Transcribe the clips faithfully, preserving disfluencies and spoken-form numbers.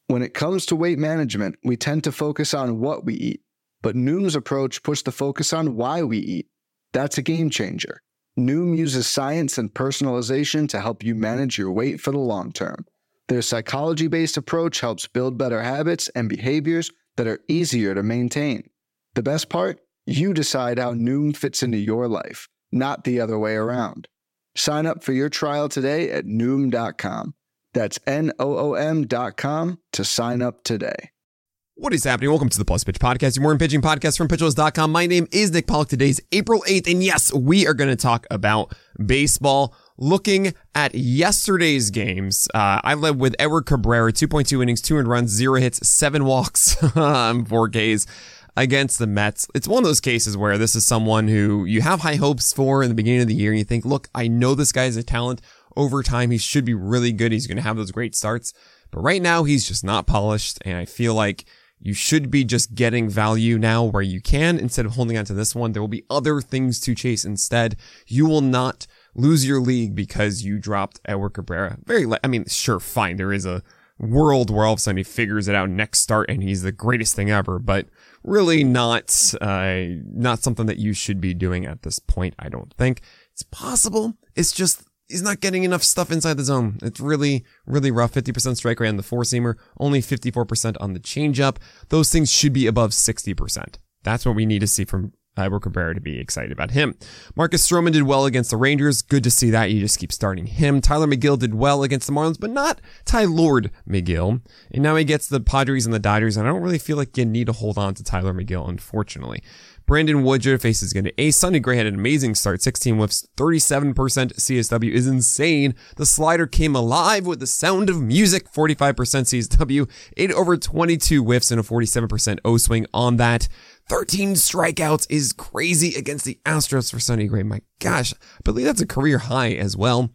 When it comes to weight management, we tend to focus on what we eat, but Noom's approach puts the focus on why we eat. That's a game changer. Noom uses science and personalization to help you manage your weight for the long term. Their psychology-based approach helps build better habits and behaviors that are easier to maintain. The best part? You decide how Noom fits into your life, not the other way around. Sign up for your trial today at Noom dot com. That's N O O M dot com to sign up today. What is happening? Welcome to the Plus Pitch Podcast, your morning pitching podcast from pitch list dot com. My name is Nick Pollock. Today's April eighth, and yes, we are going to talk about baseball. Looking at yesterday's games, uh, I led with Edward Cabrera, two point two innings, two earned runs, zero hits, seven walks, four Ks against the Mets. It's one of those cases where this is someone who you have high hopes for in the beginning of the year, and you think, look, I know this guy's a talent. Over time, he should be really good. He's going to have those great starts. But right now, he's just not polished, and I feel like you should be just getting value now where you can instead of holding on to this one. There will be other things to chase instead. You will not lose your league because you dropped Edward Cabrera. Very, I mean, sure, fine. There is a world where all of a sudden he figures it out next start and he's the greatest thing ever, but really not, uh, not something that you should be doing at this point. I don't think it's possible. It's just, he's not getting enough stuff inside the zone. It's really, really rough. fifty percent strike rate on the four-seamer, only fifty-four percent on the changeup. Those things should be above sixty percent. That's what we need to see from Edward Cabrera to be excited about him. Marcus Stroman did well against the Rangers. Good to see that. You just keep starting him. Tyler McGill did well against the Marlins, but not Tylord McGill. And now he gets the Padres and the Dodgers, and I don't really feel like you need to hold on to Tyler McGill, unfortunately. Brandon Woodruff faces going to Ace. Sonny Gray had an amazing start. sixteen whiffs, thirty-seven percent C S W is insane. The slider came alive with the sound of music. forty-five percent C S W, eight over twenty-two whiffs and a forty-seven percent O-swing on that. thirteen strikeouts is crazy against the Astros for Sonny Gray. My gosh, I believe that's a career high as well.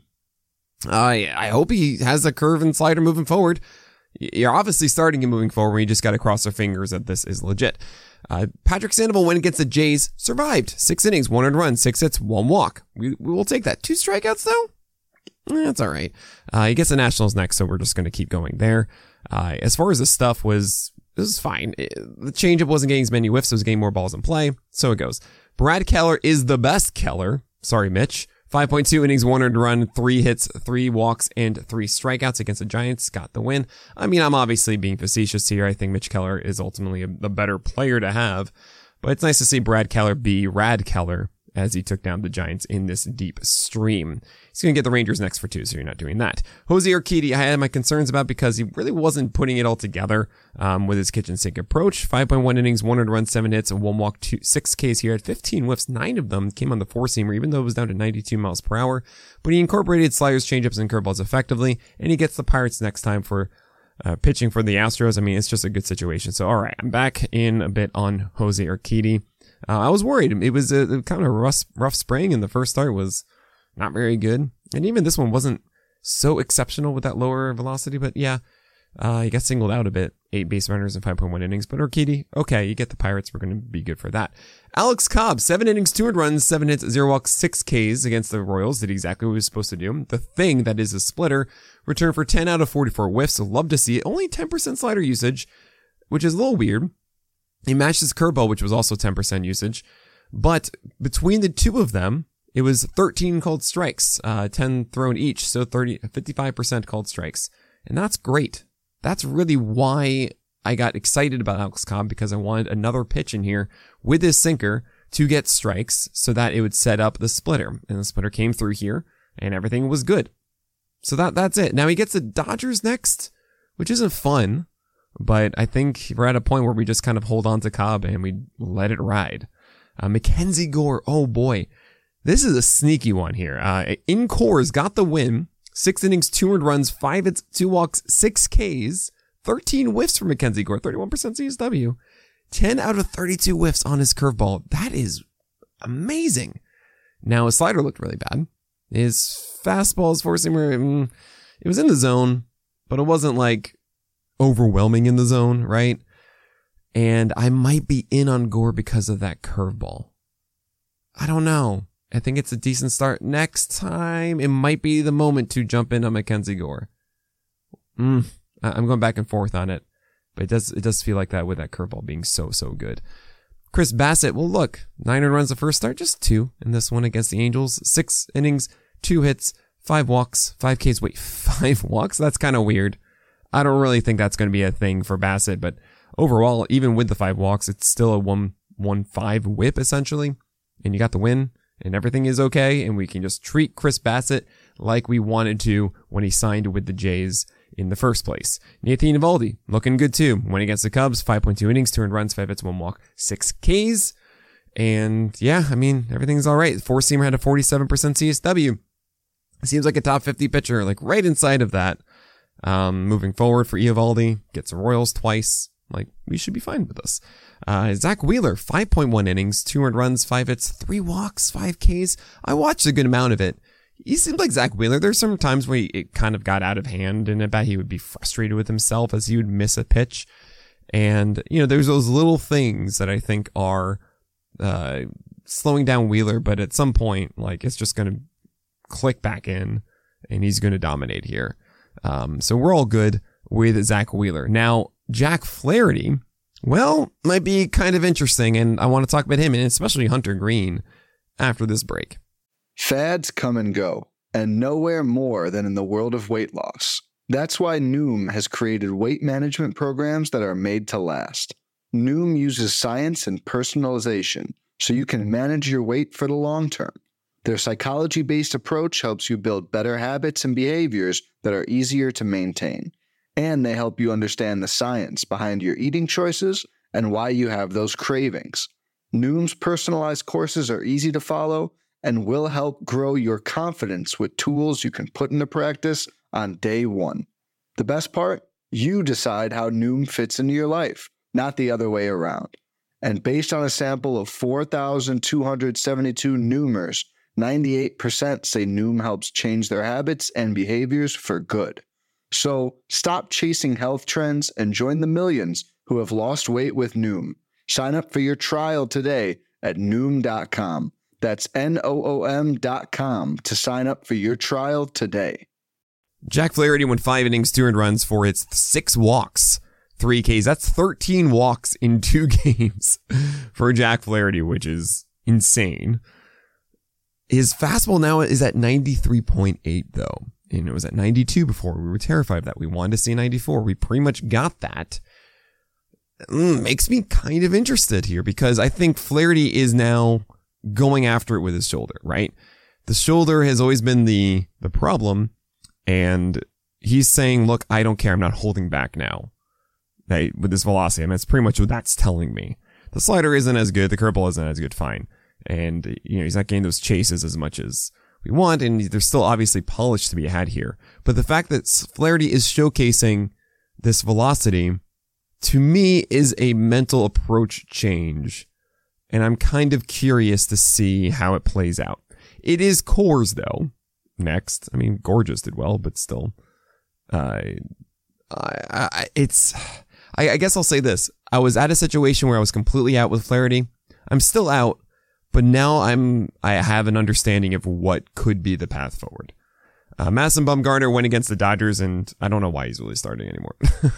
I I hope he has a curve and slider moving forward. You're obviously starting him moving forward. You just got to cross our fingers that this is legit. Uh, Patrick Sandoval went against the Jays, survived. Six innings, one earned run, six hits, one walk. We, we will take that. Two strikeouts, though? Eh, that's all right. Uh, he gets the Nationals next, so we're just going to keep going there. Uh, as far as this stuff was, this is fine. It, the changeup wasn't getting as many whiffs, it was getting more balls in play. So it goes. Brad Keller is the best Keller. Sorry, Mitch. five point two innings, one earned run, three hits, three walks, and three strikeouts against the Giants. Got the win. I mean, I'm obviously being facetious here. I think Mitch Keller is ultimately a, the better player to have. But it's nice to see Brad Keller be Rad Keller as he took down the Giants in this deep stream. He's going to get the Rangers next for two, so you're not doing that. Jose Urquidy, I had my concerns about because he really wasn't putting it all together um, with his kitchen sink approach. five point one innings, one earned run, seven hits, and one walk, two, six Ks here. Had fifteen whiffs, nine of them came on the four-seamer, even though it was down to ninety-two miles per hour. But he incorporated sliders, changeups, and curveballs effectively, and he gets the Pirates next time for uh, pitching for the Astros. I mean, it's just a good situation. So, all right, I'm back in a bit on Jose Urquidy. Uh, I was worried. It was a, a kind of rough, rough spring, and the first start was not very good. And even this one wasn't so exceptional with that lower velocity, but yeah, uh, he got singled out a bit. Eight base runners and five point one innings. But Urquidy, okay, you get the Pirates. We're going to be good for that. Alex Cobb, seven innings, two earned runs, seven hits, zero walks, six Ks against the Royals. Did exactly what he was supposed to do. The thing that is a splitter. Returned for ten out of forty-four whiffs. So love to see it. Only ten percent slider usage, which is a little weird. He matched his curveball, which was also ten percent usage. But between the two of them, it was thirteen called strikes, uh, ten thrown each. So thirty, fifty-five percent called strikes. And that's great. That's really why I got excited about Alex Cobb, because I wanted another pitch in here with his sinker to get strikes so that it would set up the splitter. And the splitter came through here and everything was good. So that that's it. Now he gets the Dodgers next, which isn't fun. But I think we're at a point where we just kind of hold on to Cobb and we let it ride. Uh, Mackenzie Gore, oh boy. This is a sneaky one here. Uh, in Coors got the win. Six innings, two earned runs, five hits, two walks, six Ks, thirteen whiffs for Mackenzie Gore, thirty-one percent C S W. ten out of thirty-two whiffs on his curveball. That is amazing. Now his slider looked really bad. His fastball, his four-seamer, mm, it was in the zone, but it wasn't like overwhelming in the zone, right? And I might be in on Gore because of that curveball. I don't know. I think it's a decent start. Next time, it might be the moment to jump in on Mackenzie Gore. Mm, I'm going back and forth on it, but it does it does feel like that with that curveball being so, so good. Chris Bassitt, well, look, nine runs the first start, just two in this one against the Angels. Six innings, two hits, five walks, five Ks. Wait, five walks? That's kind of weird. I don't really think that's going to be a thing for Bassitt, but overall, even with the five walks, it's still a one one five whip essentially, and you got the win, and everything is okay, and we can just treat Chris Bassitt like we wanted to when he signed with the Jays in the first place. Nathan Eovaldi, looking good too. Went against the Cubs, five point two innings, two earned runs, five hits, one walk, six Ks, and yeah, I mean, everything's all right. Four-seamer had a forty-seven percent C S W. Seems like a top fifty pitcher, like right inside of that. Um, moving forward for Eovaldi, gets the Royals twice. Like, we should be fine with this. Uh, Zach Wheeler, five point one innings, two earned runs, five hits, three walks, five Ks. I watched a good amount of it. He seemed like Zach Wheeler. There's some times where he, it kind of got out of hand, and I bet he would be frustrated with himself as he would miss a pitch. And, you know, there's those little things that I think are uh, slowing down Wheeler, but at some point, like, it's just going to click back in, and he's going to dominate here. Um, so we're all good with Zach Wheeler. Now, Jack Flaherty, well, might be kind of interesting, and I want to talk about him, and especially Hunter Greene, after this break. Fads come and go, and nowhere more than in the world of weight loss. That's why Noom has created weight management programs that are made to last. Noom uses science and personalization so you can manage your weight for the long term. Their psychology-based approach helps you build better habits and behaviors that are easier to maintain. And they help you understand the science behind your eating choices and why you have those cravings. Noom's personalized courses are easy to follow and will help grow your confidence with tools you can put into practice on day one. The best part? You decide how Noom fits into your life, not the other way around. And based on a sample of four thousand two hundred seventy-two Noomers, ninety-eight percent say Noom helps change their habits and behaviors for good. So stop chasing health trends and join the millions who have lost weight with Noom. Sign up for your trial today at Noom dot com. That's N O O M dot com to sign up for your trial today. Jack Flaherty went five innings, two earned runs, four hits, six walks, three Ks. That's thirteen walks in two games for Jack Flaherty, which is insane. His fastball now is at ninety-three point eight, though. And it was at ninety-two before. We were terrified of that. We wanted to see ninety-four. We pretty much got that. Mm, makes me kind of interested here because I think Flaherty is now going after it with his shoulder, right? The shoulder has always been the the problem, and he's saying, look, I don't care. I'm not holding back now. Right, with this velocity. I mean, that's pretty much what that's telling me. The slider isn't as good. The curveball isn't as good. Fine. And, you know, he's not getting those chases as much as we want, and there's still obviously polish to be had here. But the fact that Flaherty is showcasing this velocity, to me, is a mental approach change. And I'm kind of curious to see how it plays out. It is Coors, though. Next. I mean, Gorgeous did well, but still. Uh, I, I, it's... I, I guess I'll say this. I was at a situation where I was completely out with Flaherty. I'm still out. But now I'm, I have an understanding of what could be the path forward. Uh, Madison Bumgarner went against the Dodgers, and I don't know why he's really starting anymore.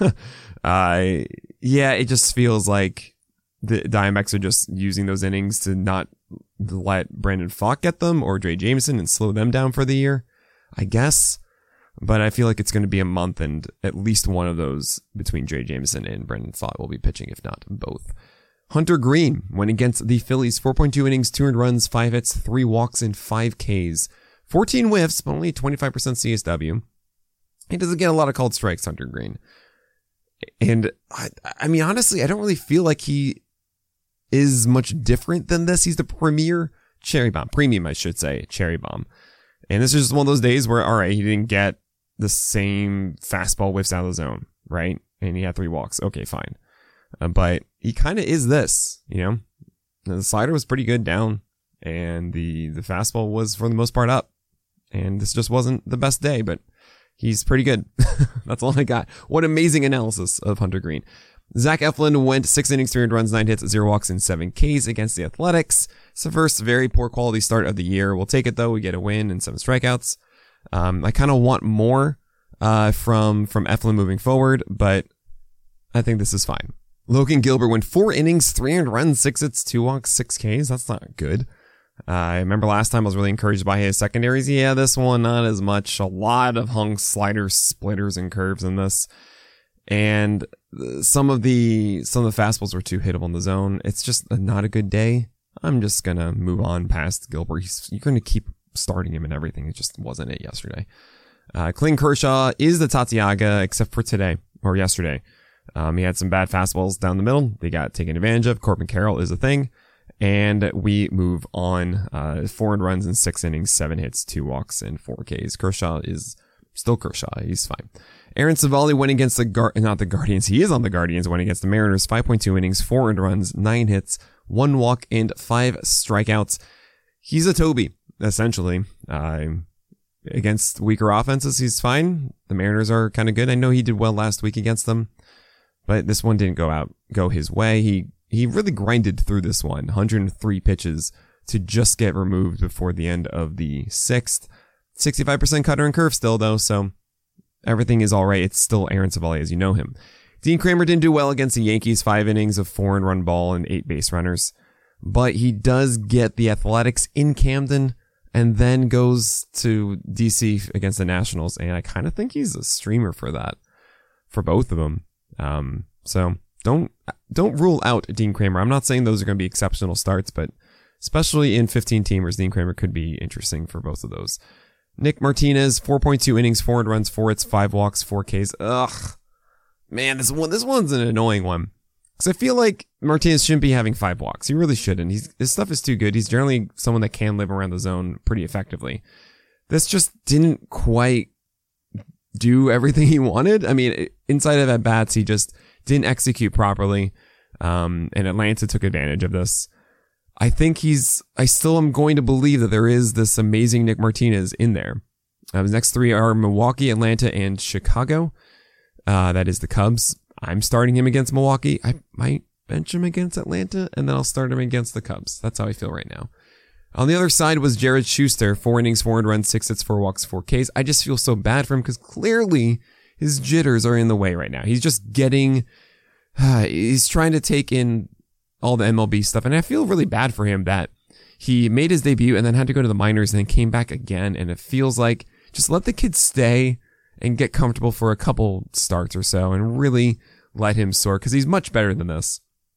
uh, yeah, it just feels like the Diamondbacks are just using those innings to not let Brandon Pfaadt get them or Drey Jameson and slow them down for the year, I guess. But I feel like it's going to be a month, and at least one of those between Drey Jameson and Brandon Pfaadt will be pitching, if not both. Hunter Greene went against the Phillies, four point two innings, two earned runs, five hits, three walks, and five Ks. fourteen whiffs, but only twenty-five percent C S W. He doesn't get a lot of called strikes, Hunter Greene. And, I, I mean, honestly, I don't really feel like he is much different than this. He's the premier cherry bomb, premium, I should say, cherry bomb. And this is just one of those days where, all right, he didn't get the same fastball whiffs out of the zone, right? And he had three walks. Okay, fine. Uh, but he kind of is this, you know, the slider was pretty good down, and the, the fastball was for the most part up, and this just wasn't the best day, but he's pretty good. That's all I got. What amazing analysis of Hunter Greene. Zach Eflin went six innings, three earned runs, nine hits, zero walks, and seven Ks against the Athletics. It's the first very poor quality start of the year. We'll take it though. We get a win and seven strikeouts. Um, I kind of want more uh, from, from Eflin moving forward, but I think this is fine. Logan Gilbert went four innings, three earned runs, six hits, two walks, six Ks. That's not good. Uh, I remember last time I was really encouraged by his secondaries. Yeah, this one, not as much. A lot of hung sliders, splitters, and curves in this. And some of the some of the fastballs were too hittable in the zone. It's just a, not a good day. I'm just going to move on past Gilbert. He's, you're going to keep starting him and everything. It just wasn't it yesterday. Uh, Clayton Kershaw is the Tatiaga, except for today or yesterday. Um, he had some bad fastballs down the middle. They got taken advantage of. Corbin Carroll is a thing. And we move on. Uh, four earned runs in six innings, seven hits, two walks, and four Ks. Kershaw is still Kershaw. He's fine. Aaron Civale went against the Guard, not the Guardians. He is on the Guardians. Went against the Mariners. five point two innings, four earned runs, nine hits, one walk, and five strikeouts. He's a Toby, essentially. Uh, against weaker offenses, he's fine. The Mariners are kind of good. I know he did well last week against them, but this one didn't go out, go his way. He, he really grinded through this one. one hundred three pitches to just get removed before the end of the sixth. sixty-five percent cutter and curve still, though, so everything is all right. It's still Aaron Civale as you know him. Dean Kramer didn't do well against the Yankees. Five innings of four and run ball and eight base runners. But he does get the Athletics in Camden and then goes to D C against the Nationals. And I kind of think he's a streamer for that, for both of them. Um, so don't, don't rule out Dean Kramer. I'm not saying those are going to be exceptional starts, but especially in fifteen teamers, Dean Kramer could be interesting for both of those. Nick Martinez, four point two innings, four earned runs, four hits, five walks, four Ks. Ugh. Man, this one, this one's an annoying one. Because I feel like Martinez shouldn't be having five walks. He really shouldn't. He's, his stuff is too good. He's generally someone that can live around the zone pretty effectively. This just didn't quite do everything he wanted. I mean, inside of at-bats, he just didn't execute properly. Um, and Atlanta took advantage of this. I think he's, I still am going to believe that there is this amazing Nick Martinez in there. Uh, his next three are Milwaukee, Atlanta, and Chicago. Uh, that is the Cubs. I'm starting him against Milwaukee. I might bench him against Atlanta, and then I'll start him against the Cubs. That's how I feel right now. On the other side was Jared Schuster. Four innings, four earned runs, six hits, four walks, four Ks. I just feel so bad for him because clearly his jitters are in the way right now. He's just getting, uh, he's trying to take in all the M L B stuff. And I feel really bad for him that he made his debut and then had to go to the minors and then came back again. And it feels like just let the kid stay and get comfortable for a couple starts or so and really let him soar because he's much better than this.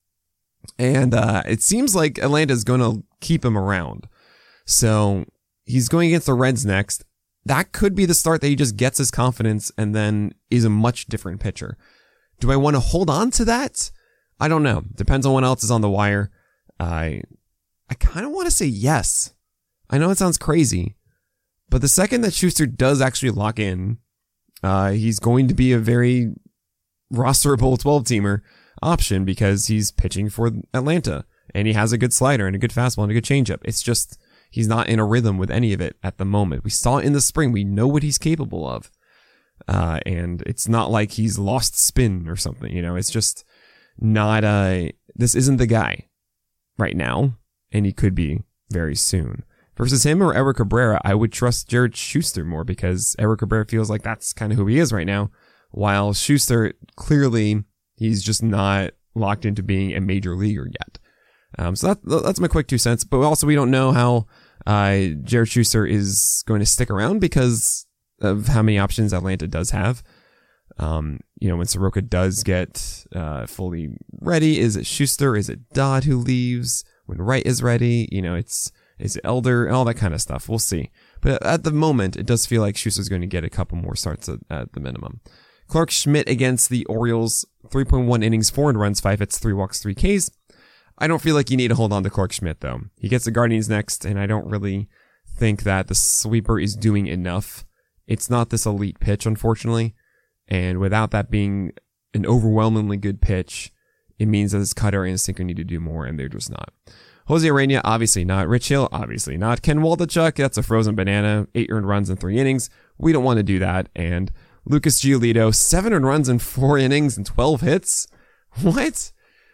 And uh, it seems like Atlanta's going to keep him around. So he's going against the Reds next. That could be the start that he just gets his confidence and then is a much different pitcher. Do I want to hold on to that? I don't know. Depends on what else is on the wire. I I kind of want to say yes. I know it sounds crazy, but the second that Schuster does actually lock in, uh, he's going to be a very rosterable twelve-teamer option because he's pitching for Atlanta and he has a good slider and a good fastball and a good changeup. It's just he's not in a rhythm with any of it at the moment. We saw it in the spring. We know what he's capable of, uh, and it's not like he's lost spin or something. You know, it's just not a, this isn't the guy right now, and he could be very soon. Versus him or Eric Cabrera, I would trust Jared Schuster more because Eric Cabrera feels like that's kind of who he is right now, while Schuster, clearly, he's just not locked into being a major leaguer yet. Um, so that, that's my quick two cents, but also we don't know how uh, Jared Schuster is going to stick around because of how many options Atlanta does have. Um, you know, when Soroka does get uh, fully ready, is it Schuster? Is it Dodd who leaves? When Wright is ready, you know, it's is it Elder and all that kind of stuff. We'll see. But at the moment, it does feel like Schuster's going to get a couple more starts at, at the minimum. Clark Schmidt against the Orioles, three point one innings, four earned runs, five hits, three walks, three Ks. I don't feel like you need to hold on to Clark Schmidt, though. He gets the Guardians next, and I don't really think that the sweeper is doing enough. It's not this elite pitch, unfortunately. And without that being an overwhelmingly good pitch, it means that his cutter and his sinker need to do more, and they're just not. Jose Urena, obviously not. Rich Hill, obviously not. Ken Waldichuk, that's a frozen banana. Eight earned runs in three innings. We don't want to do that. And Lucas Giolito, seven earned runs in four innings and twelve hits. What?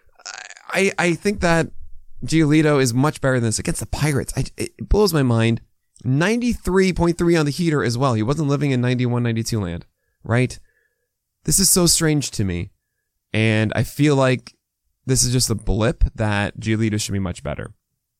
I I think that Giolito is much better than this against the Pirates. I, it blows my mind. ninety-three point three on the heater as well. He wasn't living in ninety-one ninety-two land. right? This is so strange to me. And I feel like this is just a blip that Giolito should be much better.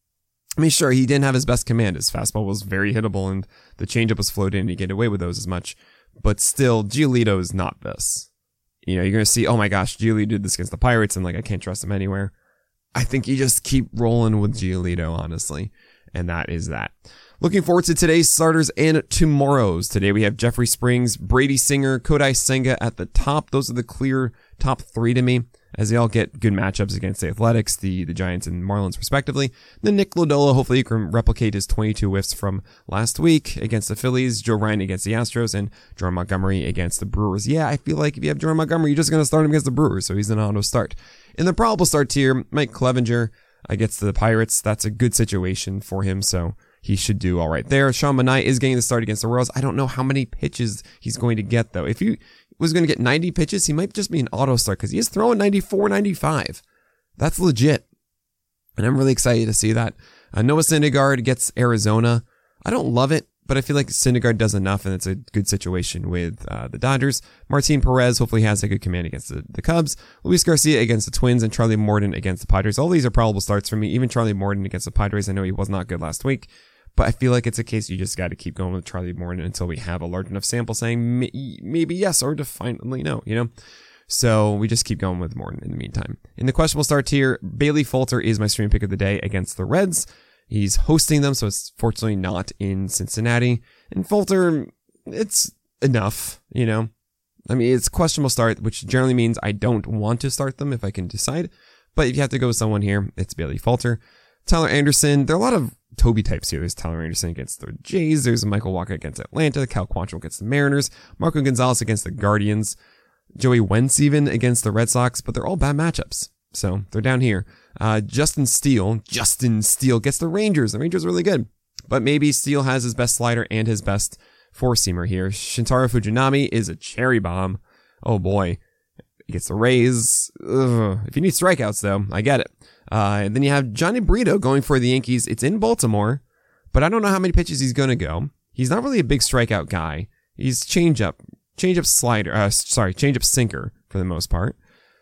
I mean, sure, he didn't have his best command. His fastball was very hittable and the changeup was floated and he get away with those as much. But still, Giolito is not this. You know, you're going to see, oh my gosh, Giolito did this against the Pirates and like, I can't trust him anywhere. I think you just keep rolling with Giolito, honestly. And that is that. Looking forward to today's starters and tomorrow's. Today we have Jeffrey Springs, Brady Singer, Kodai Senga at the top. Those are the clear top three to me, as they all get good matchups against the Athletics, the, the Giants, and Marlins, respectively. Then Nick Lodolo, hopefully he can replicate his twenty-two whiffs from last week against the Phillies, Joe Ryan against the Astros, and Jordan Montgomery against the Brewers. Yeah, I feel like if you have Jordan Montgomery, you're just going to start him against the Brewers, so he's an auto start. In the probable start tier, Mike Clevenger against the Pirates. That's a good situation for him, so he should do all right there. Sean Manaea is getting the start against the Royals. I don't know how many pitches he's going to get, though. If he was going to get ninety pitches, he might just be an auto start because he is throwing ninety-four, ninety-five. That's legit. And I'm really excited to see that. Uh, Noah Syndergaard gets Arizona. I don't love it, but I feel like Syndergaard does enough, and it's a good situation with uh, the Dodgers. Martin Perez hopefully has a good command against the, the Cubs. Luis Garcia against the Twins, and Charlie Morton against the Padres. All these are probable starts for me. Even Charlie Morton against the Padres. I know he was not good last week, but I feel like it's a case you just got to keep going with Charlie Morton until we have a large enough sample saying maybe yes or definitely no, you know? So we just keep going with Morton in the meantime. In the questionable start tier, Bailey Falter is my stream pick of the day against the Reds. He's hosting them, so it's fortunately not in Cincinnati. And Falter, it's enough, you know? I mean, it's questionable start, which generally means I don't want to start them if I can decide. But if you have to go with someone here, it's Bailey Falter. Tyler Anderson, there are a lot of Toby types here. There's Tyler Anderson against the Jays. There's Michael Wacha against Atlanta. Cal Quantrill against the Mariners. Marco Gonzalez against the Guardians. Joey Wentz even against the Red Sox, but they're all bad matchups. So they're down here. Uh, Justin Steele, Justin Steele gets the Rangers. The Rangers are really good, but maybe Steele has his best slider and his best four-seamer here. Shintaro Fujinami is a cherry bomb. Oh boy. He gets the Rays. Ugh. If you need strikeouts though, I get it. Uh, and then you have Johnny Brito going for the Yankees. It's in Baltimore, but I don't know how many pitches he's going to go. He's not really a big strikeout guy. He's changeup, changeup slider, uh, sorry, changeup sinker for the most part.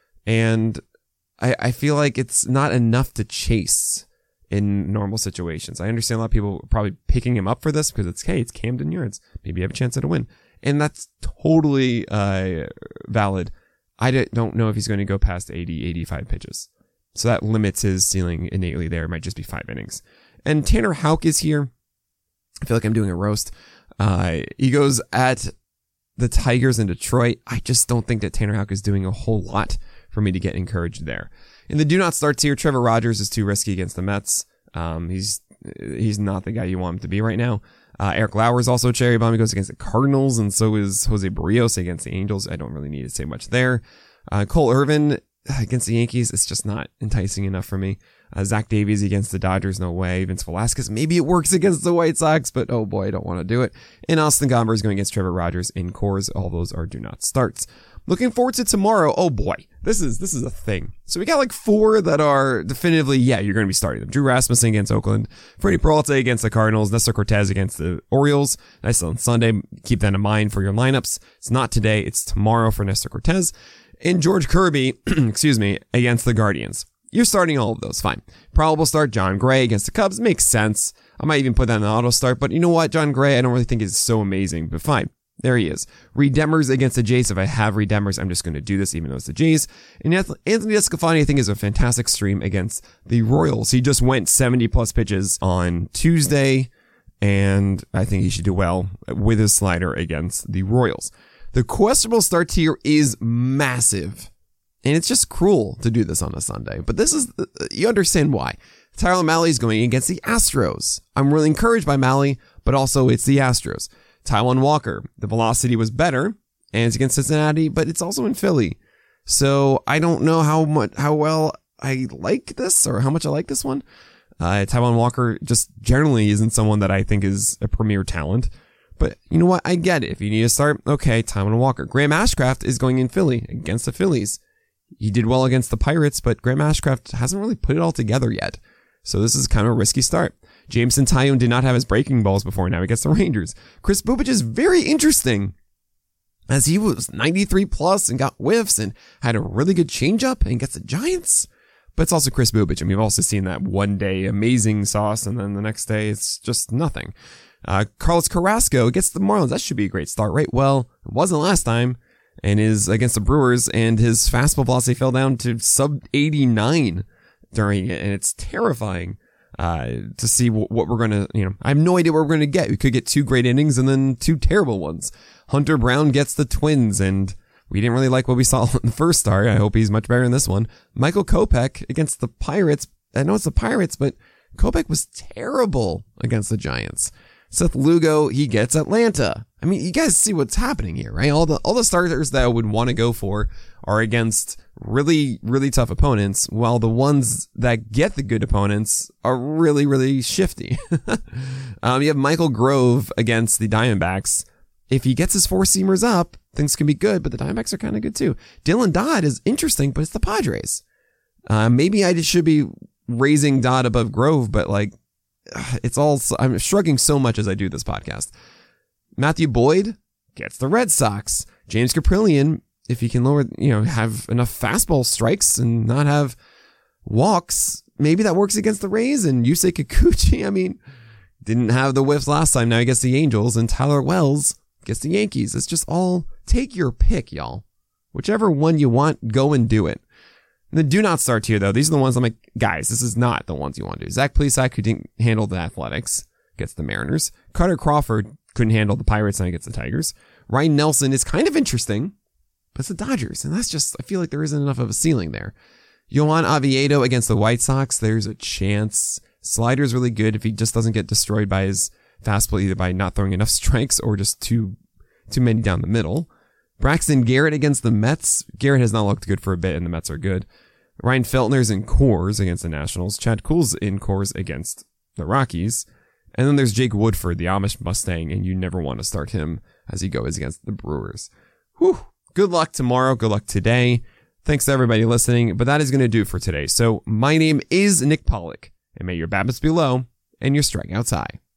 And I, I feel like it's not enough to chase in normal situations. I understand a lot of people probably picking him up for this because it's, hey, it's Camden Yards. Maybe you have a chance at a win. And that's totally uh, valid. I don't know if he's going to go past eighty, eighty-five pitches. So that limits his ceiling innately there. It might just be five innings. And Tanner Houck is here. I feel like I'm doing a roast. Uh, he goes at the Tigers in Detroit. I just don't think that Tanner Houck is doing a whole lot for me to get encouraged there. In the do not start tier, Trevor Rogers is too risky against the Mets. Um, he's he's not the guy you want him to be right now. Uh, Eric Lauer is also a cherry bomb. He goes against the Cardinals, and so is Jose Barrios against the Angels. I don't really need to say much there. Uh, Cole Irvin against the Yankees, it's just not enticing enough for me. Uh, Zach Davies against the Dodgers, no way. Vince Velasquez, maybe it works against the White Sox, but oh boy, I don't want to do it. And Austin Gomber is going against Trevor Rogers in cores. All those are do not starts. Looking forward to tomorrow. Oh boy, this is this is a thing. So we got like four that are definitively, yeah, you're going to be starting them. Drew Rasmussen against Oakland, Freddie Peralta against the Cardinals, Nestor Cortez against the Orioles. Nice on Sunday. Keep that in mind for your lineups. It's not today, it's tomorrow for Nestor Cortez. And George Kirby, excuse me, against the Guardians. You're starting all of those, fine. Probable start, John Gray against the Cubs, makes sense. I might even put that in the auto start, but you know what, John Gray, I don't really think is so amazing, but fine. There he is. Reed Demers against the Jays. If I have Reed Demers, I'm just going to do this, even though it's the Jays. And Anthony Desclafani, I think, is a fantastic stream against the Royals. He just went seventy plus pitches on Tuesday, and I think he should do well with his slider against the Royals. The questionable start tier is massive, and it's just cruel to do this on a Sunday. But this is, you understand why. Tyler Mahle is going against the Astros. I'm really encouraged by Mahle, but also it's the Astros. Taijuan Walker, the velocity was better, and it's against Cincinnati, but it's also in Philly. So I don't know how much, how well I like this or how much I like this one. Uh, Taijuan Walker just generally isn't someone that I think is a premier talent. But you know what? I get it. If you need to start, okay, Taijuan Walker. Graham Ashcraft is going in Philly against the Phillies. He did well against the Pirates, but Graham Ashcraft hasn't really put it all together yet. So this is kind of a risky start. Jameson Taillon did not have his breaking balls before. Now he gets the Rangers. Chris Bubich is very interesting. as he was ninety-three plus and got whiffs and had a really good changeup and gets the Giants. But it's also Chris Bubic, and we've also seen that one day amazing sauce, and then the next day it's just nothing. Uh, Carlos Carrasco against the Marlins. That should be a great start, right? Well, it wasn't last time, and is against the Brewers, and his fastball velocity fell down to sub eighty-nine during it, and it's terrifying uh, to see w- what we're going to, you know, I have no idea what we're going to get. We could get two great innings and then two terrible ones. Hunter Brown gets the Twins, and we didn't really like what we saw in the first start. I hope he's much better in this one. Michael Kopech against the Pirates. I know it's the Pirates, but Kopech was terrible against the Giants. Seth Lugo, he gets Atlanta. I mean, you guys see what's happening here, right? All the all the starters that I would want to go for are against really, really tough opponents, while the ones that get the good opponents are really, really shifty. um, you have Michael Grove against the Diamondbacks. If he gets his four-seamers up, things can be good, but the Diamondbacks are kind of good too. Dylan Dodd is interesting, but it's the Padres. Uh, maybe I just should be raising Dodd above Grove, but like, it's all, I'm shrugging so much as I do this podcast. Matthew Boyd gets the Red Sox. James Caprillion, if he can lower, you know, have enough fastball strikes and not have walks, maybe that works against the Rays. And Yusei Kikuchi, I mean, didn't have the whiffs last time. Now he gets the Angels, and Tyler Wells gets the Yankees. It's just all, take your pick, y'all. Whichever one you want, go and do it. And the do not start here, though. These are the ones I'm like, guys, this is not the ones you want to do. Zach Plesac, who didn't handle the Athletics, gets the Mariners. Carter Crawford couldn't handle the Pirates, and he gets the Tigers. Ryan Nelson is kind of interesting, but it's the Dodgers, and that's just, I feel like there isn't enough of a ceiling there. Yohan Oviedo against the White Sox, there's a chance. Slider's really good if he just doesn't get destroyed by his fastball, either by not throwing enough strikes or just too too many down the middle. Braxton Garrett against the Mets. Garrett has not looked good for a bit, and the Mets are good. Ryan Feltner's in Coors against the Nationals. Chad Kuhl's in Coors against the Rockies. And then there's Jake Woodford, the Amish Mustang, and you never want to start him as he goes against the Brewers. Whew. Good luck tomorrow. Good luck today. Thanks to everybody listening, but that is going to do it for today. So my name is Nick Pollack, and may your BABIPs be low and your strikeouts high.